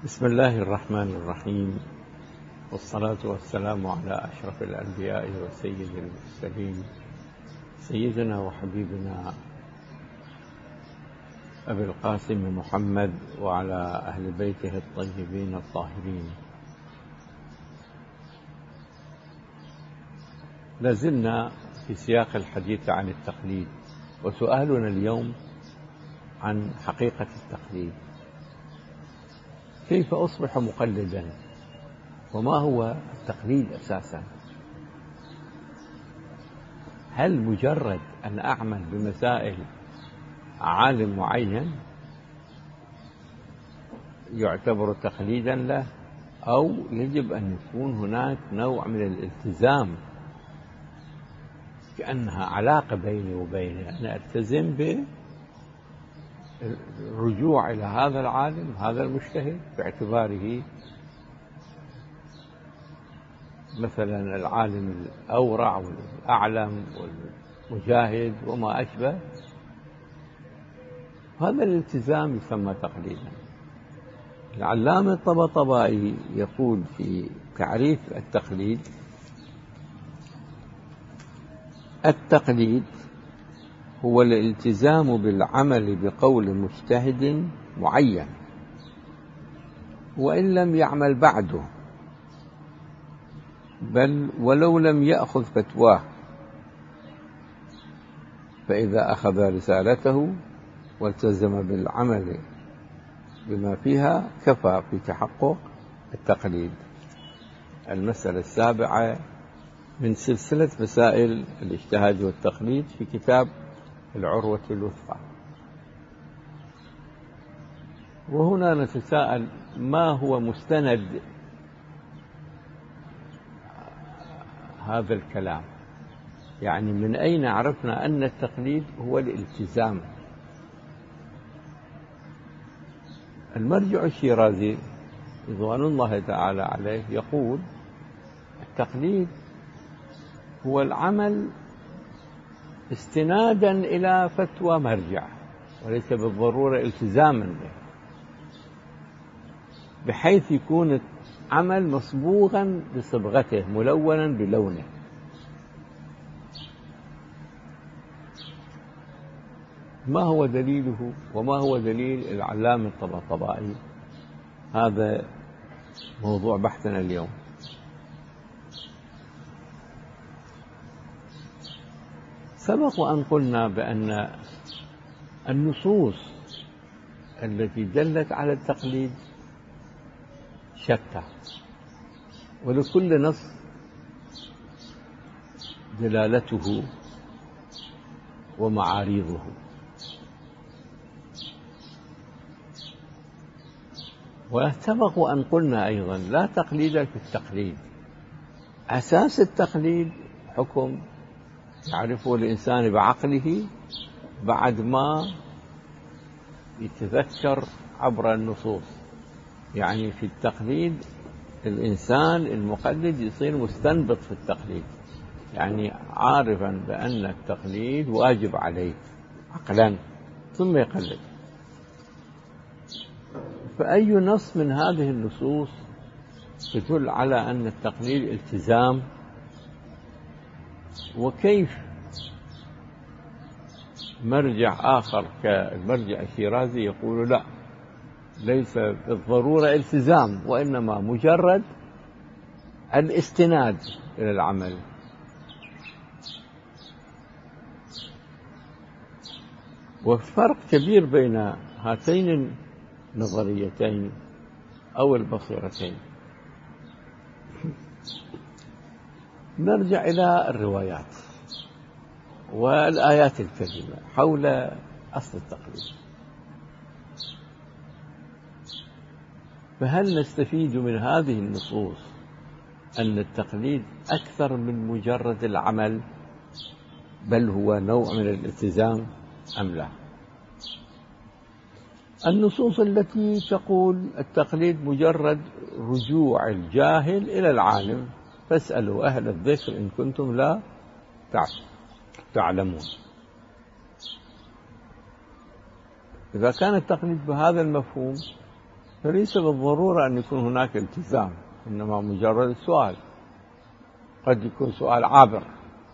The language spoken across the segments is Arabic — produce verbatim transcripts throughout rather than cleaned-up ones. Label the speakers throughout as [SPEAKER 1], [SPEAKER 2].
[SPEAKER 1] بسم الله الرحمن الرحيم، والصلاة والسلام على أشرف الأنبياء وسيد المرسلين سيدنا وحبيبنا أبي القاسم محمد وعلى أهل بيته الطيبين الطاهرين. لازلنا في سياق الحديث عن التقليد، وسؤالنا اليوم عن حقيقة التقليد. كيف أصبح مقلدا؟ وما هو التقليد أساسا؟ هل مجرد أن أعمل بمسائل عالم معين يعتبر تقليدا له، أو يجب أن يكون هناك نوع من الالتزام، كأنها علاقة بيني وبينه، أنا ألتزم بالرجوع إلى هذا العالم هذا المجتهد باعتباره مثلا العالم الأورع والأعلم والمجاهد وما أشبه. هذا الالتزام يسمى تقليدا. العلامة الطباطبائي يقول في تعريف التقليد: التقليد هو الالتزام بالعمل بقول مجتهد معين وإن لم يعمل بعده، بل ولو لم يأخذ فتواه، فإذا أخذ رسالته والتزم بالعمل بما فيها كفى في تحقق التقليد. المسألة السابعة من سلسلة مسائل الاجتهاد والتقليد في كتاب العروة الوثقى. وهنا نتساءل: ما هو مستند هذا الكلام؟ يعني من أين عرفنا أن التقليد هو الالتزام؟ المرجع الشيرازي رضوان الله تعالى عليه يقول: التقليد هو العمل استنادا إلى فتوى مرجع، وليس بالضرورة التزاما به، بحيث يكون عمل مصبوغا بصبغته ملونا بلونه. ما هو دليله وما هو دليل العلامة الطباطبائي؟ هذا موضوع بحثنا اليوم. سبق وأن قلنا بأن النصوص التي دلت على التقليد شتى، ولكل نص دلالته ومعاريضه. وسبق وأن قلنا أيضا: لا تقليد في التقليد. أساس التقليد حكم يعرفه الإنسان بعقله بعد ما يتذكر عبر النصوص. يعني في التقليد الإنسان المقلد يصير مستنبط في التقليد، يعني عارفا بأن التقليد واجب عليه عقلا، ثم يقلد. فأي نص من هذه النصوص تدل على أن التقليد التزام؟ وكيف مرجع آخر كالمرجع الشيرازي يقول: لا، ليس بالضرورة التزام، وإنما مجرد الاستناد إلى العمل. وفرق كبير بين هاتين النظريتين أو البصيرتين. نرجع إلى الروايات والآيات الكريمة حول أصل التقليد. فهل نستفيد من هذه النصوص أن التقليد أكثر من مجرد العمل، بل هو نوع من الالتزام، أم لا؟ النصوص التي تقول التقليد مجرد رجوع الجاهل إلى العالم، فاسألوا أهل الذكر إن كنتم لا تعلمون. إذا كان التقليد بهذا المفهوم فليس بالضرورة أن يكون هناك التزام، إنما مجرد سؤال، قد يكون سؤال عابر.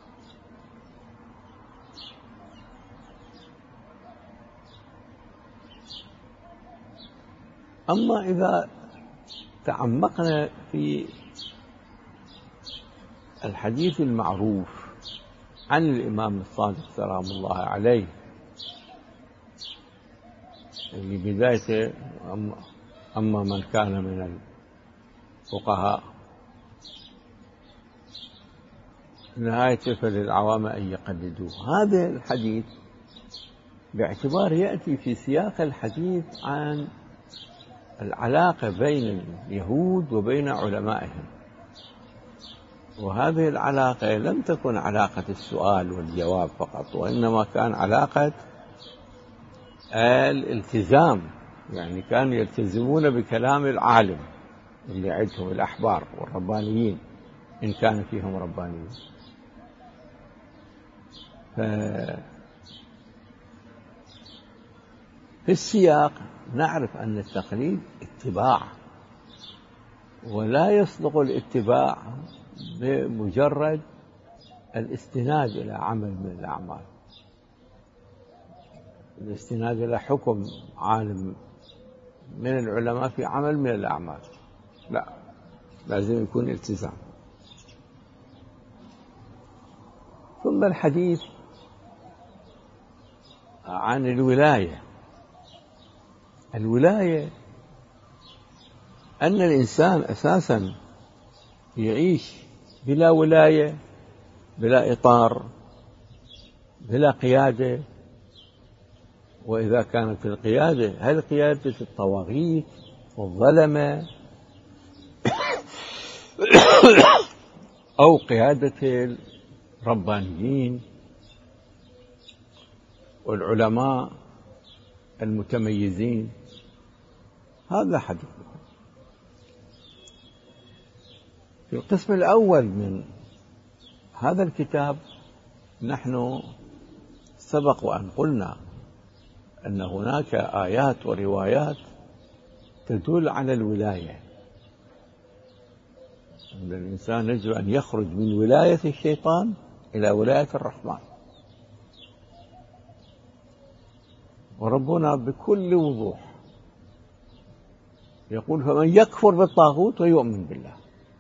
[SPEAKER 1] أما إذا تعمقنا في الحديث المعروف عن الإمام الصادق سلام الله عليه اللي بدايته أما من كان من الفقهاء نهايته فللعوام أن يقلدوه، هذا الحديث باعتبار يأتي في سياق الحديث عن العلاقة بين اليهود وبين علمائهم، وهذه العلاقة لم تكن علاقة السؤال والجواب فقط، وإنما كان علاقة الالتزام، يعني كانوا يلتزمون بكلام العالم اللي عندهم الأحبار والربانيين إن كان فيهم ربانيين. في السياق نعرف أن التقليد اتباع، ولا يصدق الاتباع بمجرد الاستناد إلى عمل من الأعمال، الاستناد إلى حكم عالم من العلماء في عمل من الأعمال، لا، لازم يكون التزام. ثم الحديث عن الولاية. الولاية أن الإنسان أساسا يعيش بلا ولاية، بلا إطار، بلا قيادة. وإذا كانت القيادة هل قيادة الطواغيت والظلمة أو قيادة الربانيين والعلماء المتميزين؟ هذا حديث. في القسم الأول من هذا الكتاب نحن سبق وأن قلنا أن هناك آيات وروايات تدل على الولاية، أن الإنسان يجب أن يخرج من ولاية الشيطان إلى ولاية الرحمن. وربنا بكل وضوح يقول: فمن يكفر بالطاغوت ويؤمن بالله،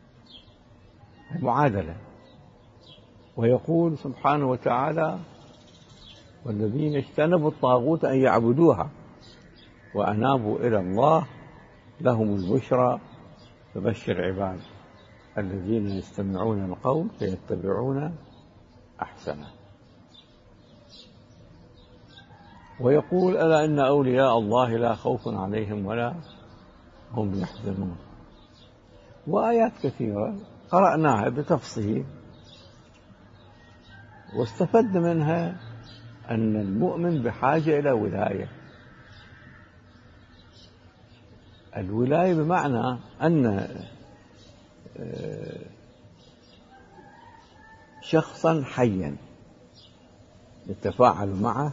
[SPEAKER 1] معادلة. ويقول سبحانه وتعالى: والذين اجتنبوا الطاغوت أن يعبدوها وأنابوا إلى الله لهم البشرى فبشر عباد الذين يستمعون القول فيتبعون أحسنه. ويقول: ألا إن أولياء الله لا خوف عليهم ولا هم يحزنون. وآيات كثيرة قرأناها بتفصيل واستفدت منها أن المؤمن بحاجة إلى ولاية. الولاية بمعنى أن شخصا حيا يتفاعل معه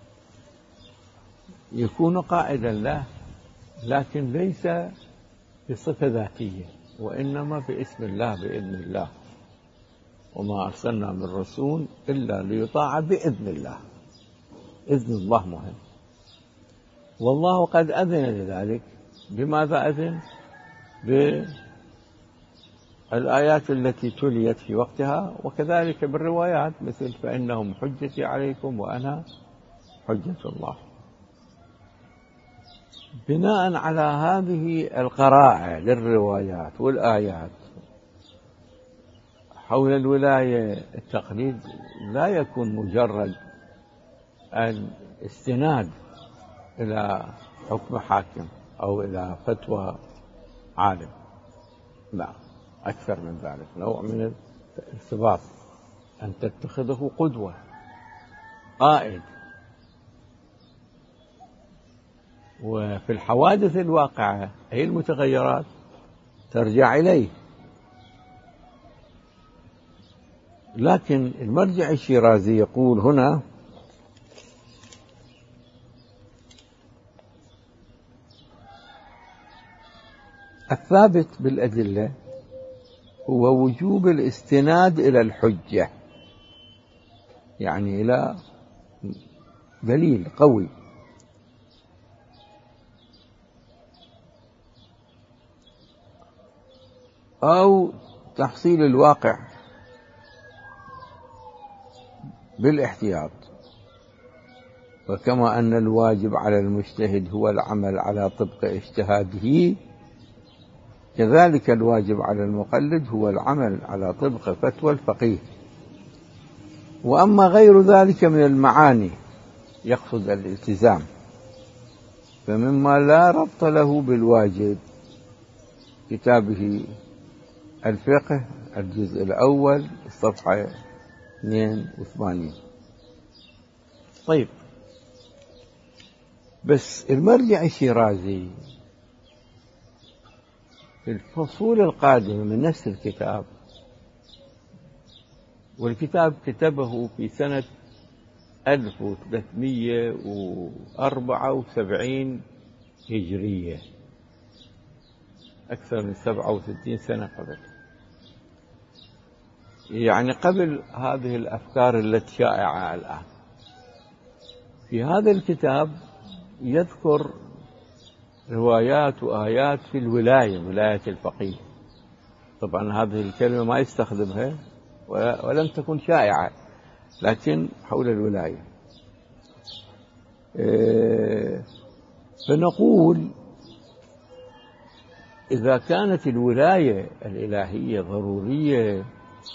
[SPEAKER 1] يكون قائدا له، لكن ليس بصفة ذاتية، وإنما باسم الله، بإذن الله. وما أرسلنا من رسول إلا ليطاع بإذن الله. إذن الله مهم، والله قد أذن لذلك. بماذا أذن؟ بالآيات التي تليت في وقتها، وكذلك بالروايات مثل: فإنهم حجتي عليكم وأنا حجة الله. بناء على هذه القراءة للروايات والآيات حول الولاية، التقليد لا يكون مجرد الاستناد إلى حكم حاكم أو إلى فتوى عالم، لا، أكثر من ذلك، نوع من الارتباط، أن تتخذه قدوة، قائد. وفي الحوادث الواقعة أي المتغيرات ترجع إليه. لكن المرجع الشيرازي يقول هنا: الثابت بالأدلة هو وجوب الاستناد إلى الحجة، يعني إلى دليل قوي، أو تحصيل الواقع بالاحتياط. وكما أن الواجب على المجتهد هو العمل على طبق اجتهاده، كذلك الواجب على المقلد هو العمل على طبق فتوى الفقيه. وأما غير ذلك من المعاني يقصد الالتزام فمما لا ربط له بالواجب كتابه الفقه الجزء الأول الصفحة اثنين وثمانين. طيب، بس المرجع الشيرازي في الفصول القادمة من نفس الكتاب، والكتاب كتبه في سنة ألف وثلاثمئة وأربعة وسبعين هجرية، أكثر من سبعة وستين سنة قبل، يعني قبل هذه الأفكار التي شائعة الآن. في هذا الكتاب يذكر روايات وآيات في الولاية، ولاية الفقيه. طبعا هذه الكلمة ما يستخدمها ولم تكن شائعة، لكن حول الولاية. فنقول إذا كانت الولاية الإلهية ضرورية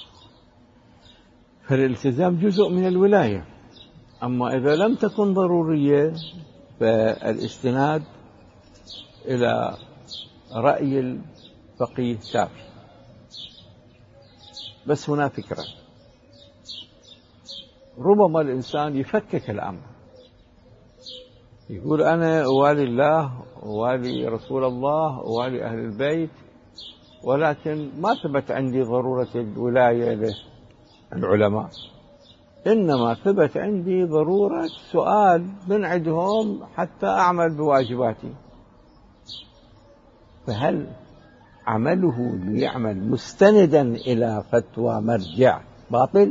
[SPEAKER 1] فالالتزام جزء من الولاية، أما إذا لم تكن ضرورية فالاستناد إلى رأي الفقيه كافي. بس هنا فكرة، ربما الإنسان يفكك الأمر، يقول أنا أوالي الله، أوالي رسول الله، أوالي أهل البيت، ولكن ما ثبت عندي ضرورة الولاية للعلماء، إنما ثبت عندي ضرورة سؤال من عندهم حتى أعمل بواجباتي. فهل عمله ليعمل مستندا إلى فتوى مرجع باطل؟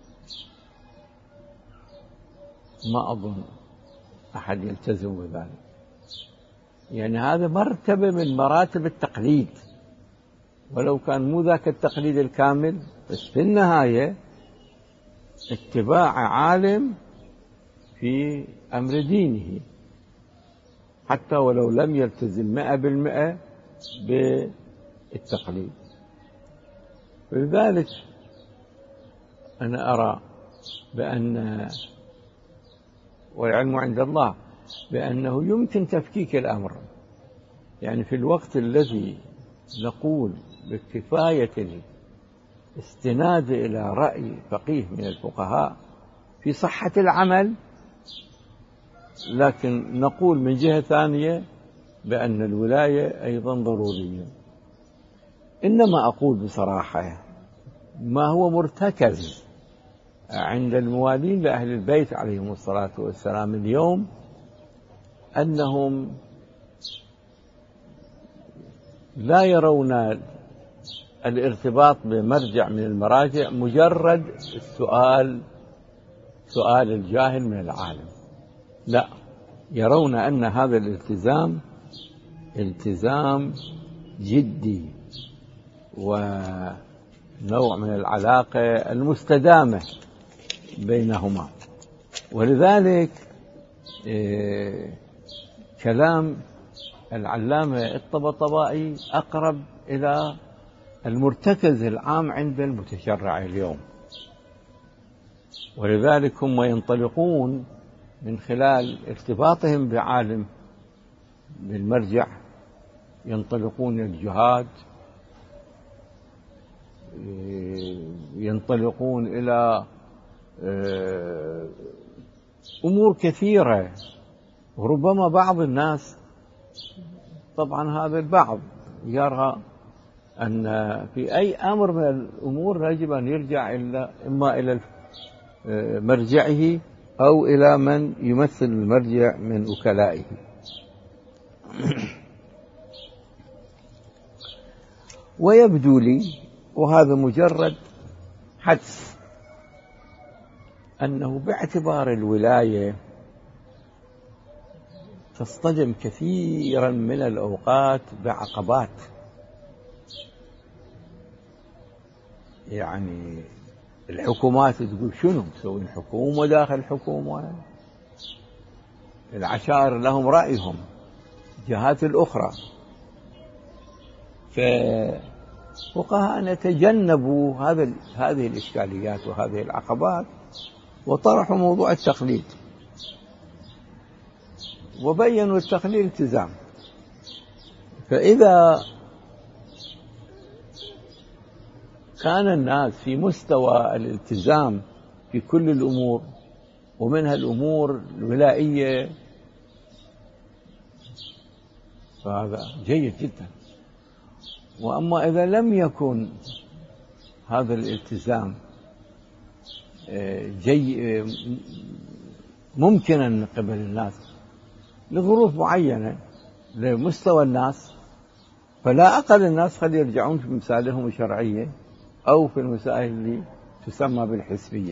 [SPEAKER 1] ما أظن أحد يلتزم بذلك. يعني هذا مرتبة من مراتب التقليد، ولو كان مو ذاك التقليد الكامل، بس في النهاية اتباع عالم في أمر دينه، حتى ولو لم يلتزم مئة بالمئة بالتقليد. ولذلك أنا أرى بأن، والعلم عند الله، بأنه يمكن تفكيك الأمر. يعني في الوقت الذي نقول بكفاية الاستناد إلى رأي فقيه من الفقهاء في صحة العمل، لكن نقول من جهة ثانية بأن الولاية أيضا ضرورية. إنما أقول بصراحة ما هو مرتكز عند الموالين لأهل البيت عليهم الصلاة والسلام اليوم أنهم لا يرون الارتباط بمرجع من المراجع مجرد السؤال، سؤال الجاهل من العالم، لا، يرون أن هذا الالتزام التزام جدي ونوع من العلاقة المستدامة بينهما. ولذلك كلام العلامة الطبطبائي أقرب إلى المرتكز العام عند المتشرع اليوم. ولذلك هم ينطلقون من خلال ارتباطهم بعالم بالمرجع، ينطلقون الجهاد، ينطلقون إلى أمور كثيرة. وربما بعض الناس، طبعا هذا البعض يرى أن في أي أمر من الأمور يجب أن يرجع إلا إما إلى مرجعه أو إلى من يمثل المرجع من وكلائه. ويبدو لي، وهذا مجرد حدس، أنه باعتبار الولاية تصطدم كثيرا من الأوقات بعقبات، يعني الحكومات تقول شنو مسوين حكومة داخل حكومة، العشائر لهم رأيهم، الجهات الأخرى. ففقهاء تجنبوا هذا هذه الإشكاليات وهذه العقبات، وطرحوا موضوع التقليد، وبينوا التقليد التزام. فإذا كان الناس في مستوى الالتزام في كل الأمور، ومنها الأمور الولائية، فهذا جيد جدا. وأما إذا لم يكن هذا الالتزام جي ممكنا من قبل الناس لظروف معينة لمستوى الناس، فلا أقل الناس قد يرجعون في مسائلهم الشرعية أو في المسائل اللي تسمى بالحسبية.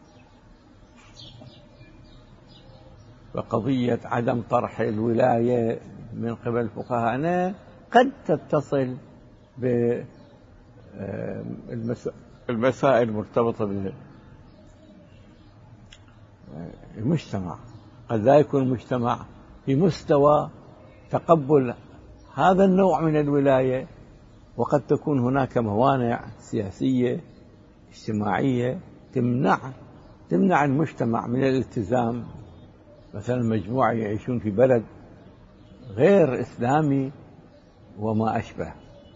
[SPEAKER 1] فقضية عدم طرح الولاية من قبل فقهاءنا قد تتصل بالمسائل المرتبطة بالمجتمع. قد لا يكون المجتمع في مستوى تقبل هذا النوع من الولاية، وقد تكون هناك موانع سياسية اجتماعية تمنع تمنع المجتمع من الالتزام. مثلا مجموعة يعيشون في بلد غير إسلامي وما أشبه.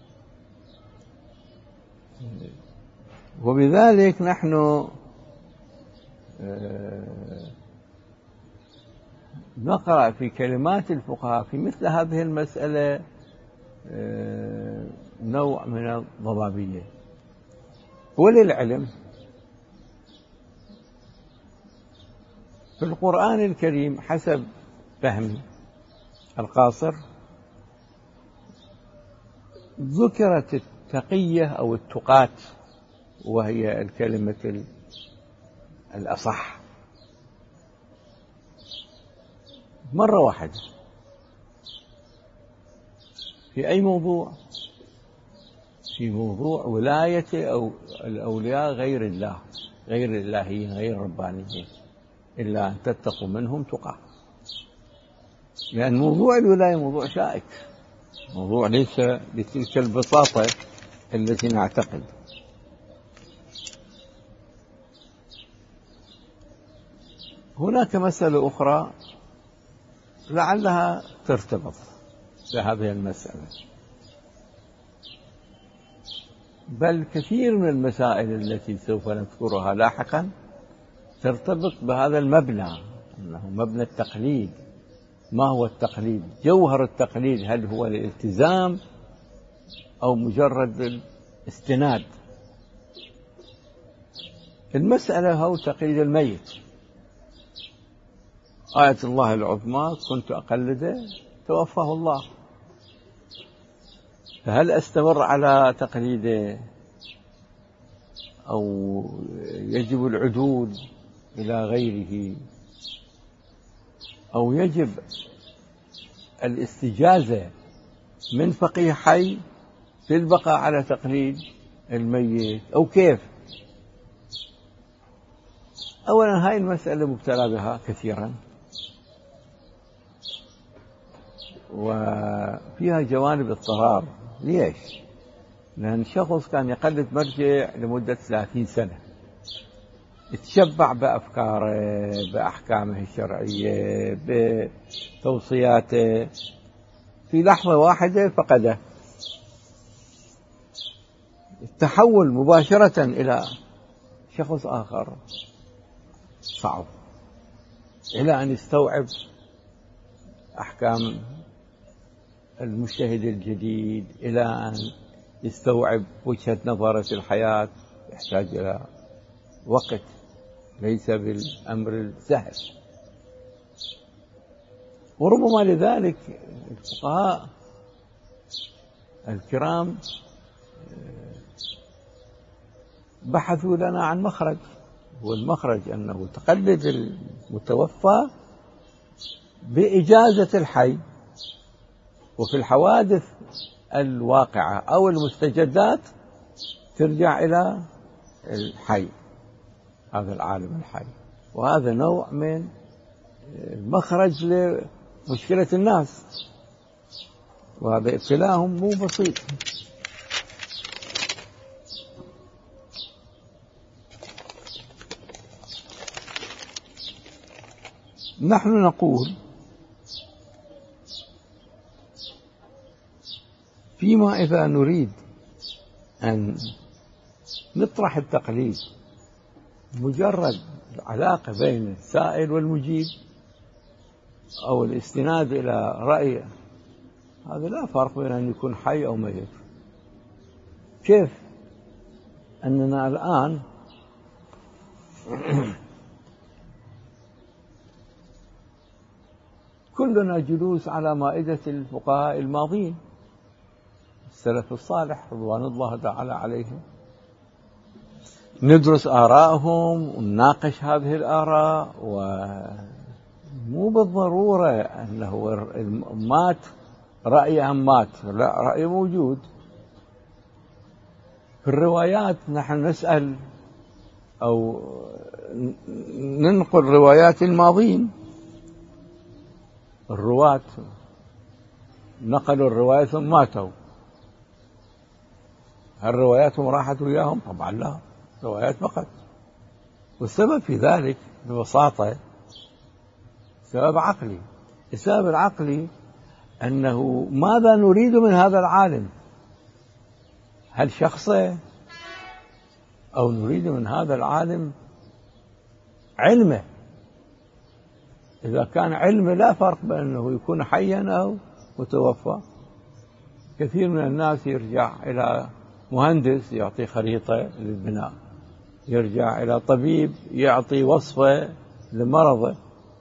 [SPEAKER 1] وبذلك نحن نقرأ في كلمات الفقهاء في مثل هذه المسألة نوع من الضبابية. وللعلم في القرآن الكريم حسب فهمي القاصر ذكرت التقية أو التقاة، وهي الكلمة الأصح، مرة واحدة. في أي موضوع؟ في موضوع ولاية أو الأولياء غير الله، غير الإلهيين، غير الربانيين، إلا أن تتقوا منهم تقى. لأن موضوع الولاية موضوع شائك، موضوع ليس بتلك البساطة التي نعتقد. هناك مسألة أخرى لعلها ترتبط بهذه المسألة، بل كثير من المسائل التي سوف نذكرها لاحقا ترتبط بهذا المبنى، أنه مبنى التقليد. ما هو التقليد؟ جوهر التقليد هل هو الالتزام أو مجرد الاستناد؟ المسألة هو تقليد الميت. آية الله العظمى كنت أقلده توفاه الله، فهل أستمر على تقليده أو يجب العدول إلى غيره، أو يجب الاستجازة من فقيه حي في البقاء على تقليد الميت، أو كيف؟ أولا هاي المسألة مبتلى بها كثيرا، وفيها جوانب اضطرار. ليش؟ لأن شخص كان يقلد مرجع لمدة ثلاثين سنة، يتشبع بأفكاره، بأحكامه الشرعية، بتوصياته، في لحظة واحدة فقده. التحول مباشرة إلى شخص آخر صعب، إلى أن يستوعب أحكام المجتهد الجديد، إلى أن يستوعب وجهة نظره في الحياة، يحتاج إلى وقت، ليس بالأمر السهل. وربما لذلك الفقهاء الكرام بحثوا لنا عن مخرج، والمخرج أنه تقلد المتوفى بإجازة الحي، وفي الحوادث الواقعة أو المستجدات ترجع إلى الحي، هذا العالم الحي. وهذا نوع من مخرج لمشكلة الناس، وهذا ابتلاهم مو بسيط. نحن نقول فيما إذا نريد أن نطرح التقليد مجرد العلاقة بين السائل والمجيب أو الاستناد إلى رأي، هذا لا فرق بين أن يكون حي أو ميت. كيف أننا الآن كلنا جلوس على مائدة الفقهاء الماضين السلف الصالح رضوان الله تعالى عليهم، ندرس آراءهم ونناقش هذه الآراء، ومو بالضرورة أنه مات رأيه مات، لا، رأي موجود. في الروايات نحن نسأل أو ننقل روايات الماضين، الرواة نقلوا الرواية ثم ماتوا، هل رواياتهم راحت وياهم؟ طبعا لا، روايات فقط. والسبب في ذلك ببساطة سبب عقلي. السبب العقلي أنه ماذا نريد من هذا العالم؟ هل شخصه، أو نريد من هذا العالم علمه؟ إذا كان علمه لا فرق بأنه يكون حيا أو متوفى. كثير من الناس يرجع إلى مهندس يعطي خريطة للبناء، يرجع إلى طبيب يعطي وصفة لمرضه،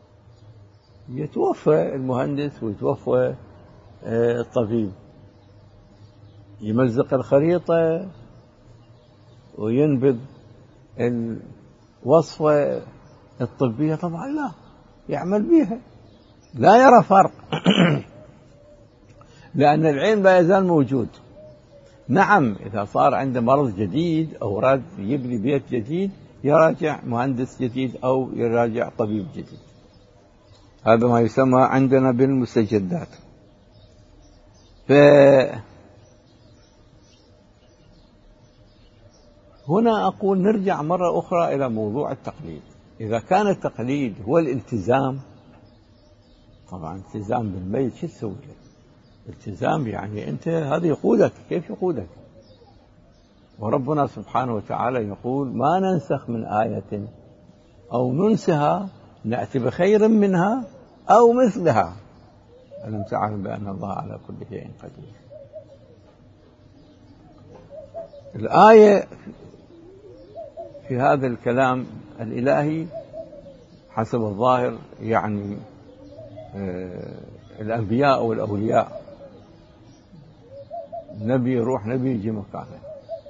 [SPEAKER 1] يتوفى المهندس ويتوفى الطبيب، يمزق الخريطة وينبذ الوصفة الطبية، طبعا لا يعمل بها، لا يرى فرق لأن العلم لا يزال موجود. نعم، إذا صار عنده مرض جديد أو أراد يبني بيت جديد يراجع مهندس جديد أو يراجع طبيب جديد، هذا ما يسمى عندنا بالمستجدات. فهنا أقول نرجع مرة أخرى إلى موضوع التقليد. إذا كان التقليد هو الالتزام، طبعا التزام بالميت شو تسوي له؟ التزام يعني أنت هذا يقودك، كيف يقودك؟ وربنا سبحانه وتعالى يقول ما ننسخ من آية أو ننسها نأتي بخير منها أو مثلها ألم تعلم بأن الله على كل شيء قدير. الآية في هذا الكلام الإلهي حسب الظاهر يعني الأنبياء والأولياء، نبي يروح نبي يجي مكانه،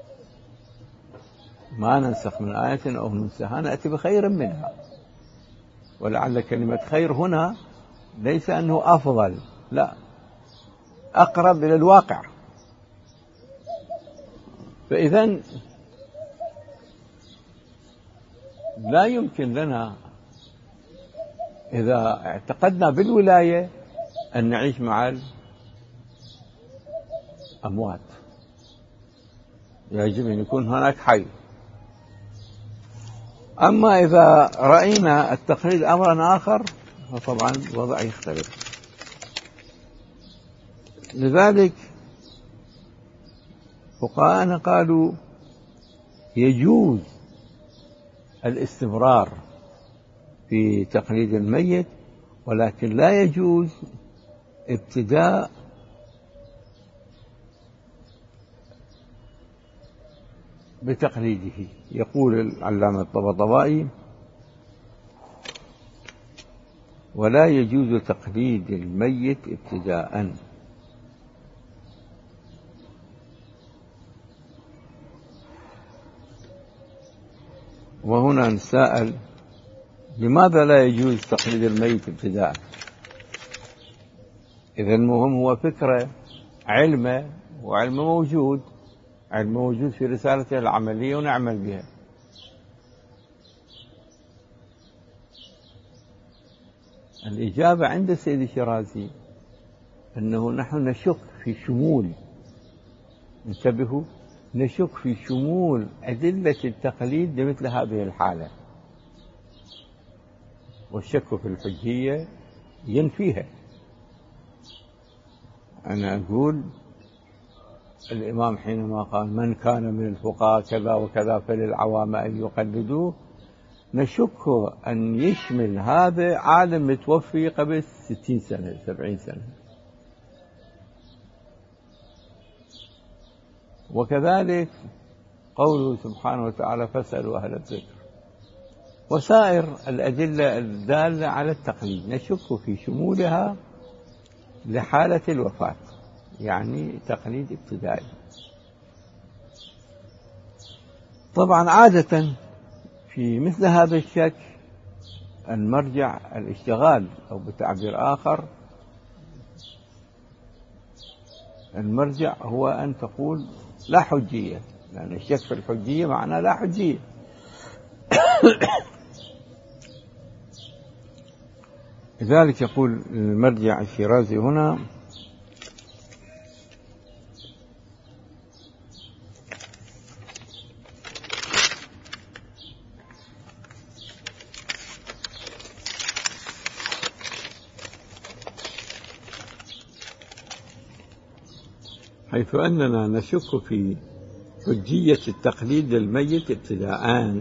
[SPEAKER 1] ما ننسخ من آية أو ننسها نأتي بخير منها. ولعل كلمة خير هنا ليس أنه أفضل، لا، أقرب إلى الواقع. فإذن لا يمكن لنا إذا اعتقدنا بالولاية أن نعيش مع الأموات، يجب أن يكون هناك حي. أما إذا رأينا التقليد أمرا آخر فطبعا الوضع يختلف. لذلك فقهاءنا قالوا يجوز الاستمرار في تقليد الميت، ولكن لا يجوز ابتداء بتقليده. يقول العلامة الطباطبائي ولا يجوز تقليد الميت ابتداء، وهنا نسأل: لماذا لا يجوز تقليد الميت ابتداء؟ إذا المهم هو فكرة، علمه، وعلمه موجود، علمه موجود في رسالته العملية ونعمل بها. الإجابة عند السيد الشيرازي أنه نحن نشك في شمول، انتبهوا، نشك في شمول أدلة التقليد لمثل هذه الحالة، والشك في الحجية ينفيها. أنا أقول الإمام حينما قال: من كان من الفقهاء كذا وكذا فللعوام أن يقلدوه، نشك أن يشمل هذا عالم متوفي قبل ستين سنة سبعين سنة. وكذلك قوله سبحانه وتعالى: فاسألوا أهل الذكر، وسائر الأدلة الدالة على التقليد نشك في شمولها لحالة الوفاة، يعني تقليد ابتدائي. طبعا عادة في مثل هذا الشك المرجع الاشتغال، أو بتعبير آخر المرجع هو أن تقول لا حجية، لأن الشك في الحجية معناه لا حجية. لذلك يقول المرجع الشيرازي هنا: حيث أننا نشك في حجية التقليد للميت ابتداءً،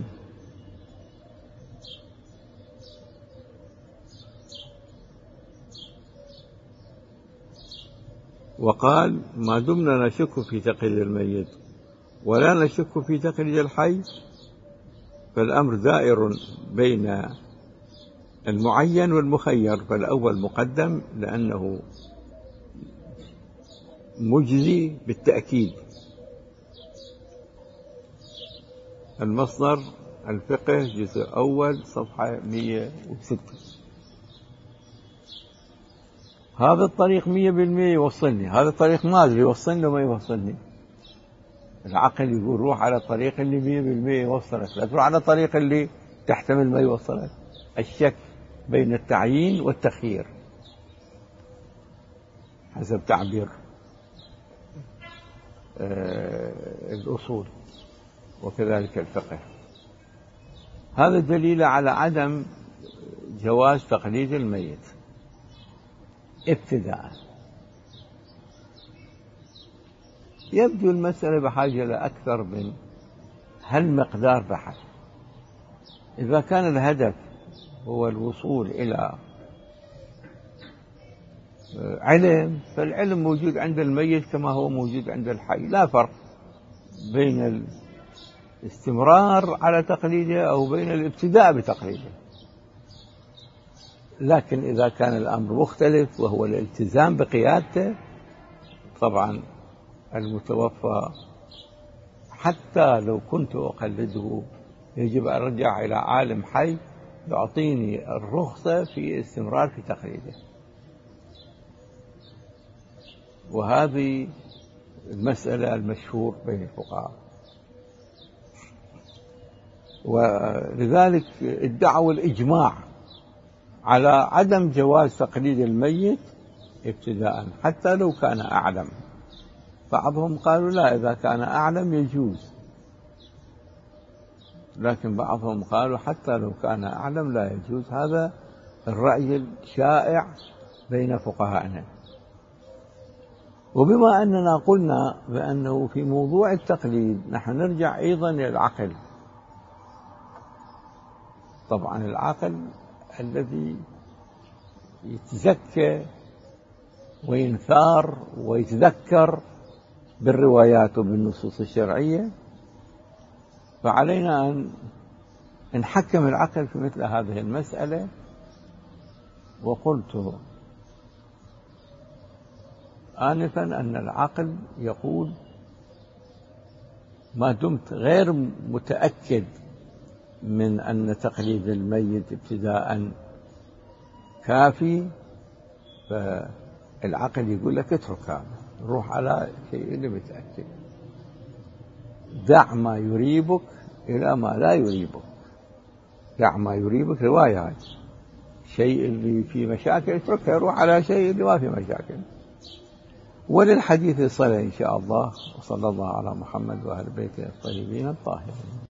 [SPEAKER 1] وقال: ما دمنا نشك في تقليد الميت ولا نشك في تقليد الحي، فالأمر دائر بين المعين والمخير، فالأول مقدم لأنه مجزي بالتأكيد. المصدر الفقه جزء أول صفحة مئة وستة. هذا الطريق مية بالمية يوصلني، هذا الطريق ما أدري يوصلني وما يوصلني. العقل يقول روح على الطريق اللي مية بالمية يوصلك، لا تروح على الطريق اللي تحتمل ما يوصلك. الشك بين التعيين والتخيير حسب تعبير آه الأصول وكذلك الفقه. هذا دليل على عدم جواز تقليد الميت ابتداء. يبدو المسألة بحاجة لأكثر من هالمقدار بحث. إذا كان الهدف هو الوصول إلى علم، فالعلم موجود عند الميت كما هو موجود عند الحي، لا فرق بين الاستمرار على تقليده أو بين الابتداء بتقليده. لكن إذا كان الأمر مختلف وهو الالتزام بقيادته، طبعا المتوفى حتى لو كنت أقلده يجب أن أرجع إلى عالم حي يعطيني الرخصة في استمرار في تقليده. وهذه المسألة المشهور بين الفقهاء، ولذلك ادعوا الإجماع على عدم جواز تقليد الميت ابتداء حتى لو كان أعلم. بعضهم قالوا لا، إذا كان أعلم يجوز، لكن بعضهم قالوا حتى لو كان أعلم لا يجوز. هذا الرأي الشائع بين فقهائنا. وبما أننا قلنا بأنه في موضوع التقليد نحن نرجع أيضا إلى العقل، طبعا العقل الذي يتزكى وينثار ويتذكر بالروايات وبالنصوص الشرعية، فعلينا أن نحكم العقل في مثل هذه المسألة. وقلت آنفا أن العقل يقول ما دمت غير متأكد من أن تقليد الميت ابتداء كافي، فالعقل يقول لك اترك هذا، روح على شيء اللي متأكد. دع ما يريبك إلى ما لا يريبك. دع ما يريبك رواية، هذه شيء اللي فيه مشاكل اتركه، روح على شيء اللي ما فيه مشاكل. وللحديث صلة إن شاء الله. وصلى الله على محمد وأهل بيته الطيبين الطاهرين.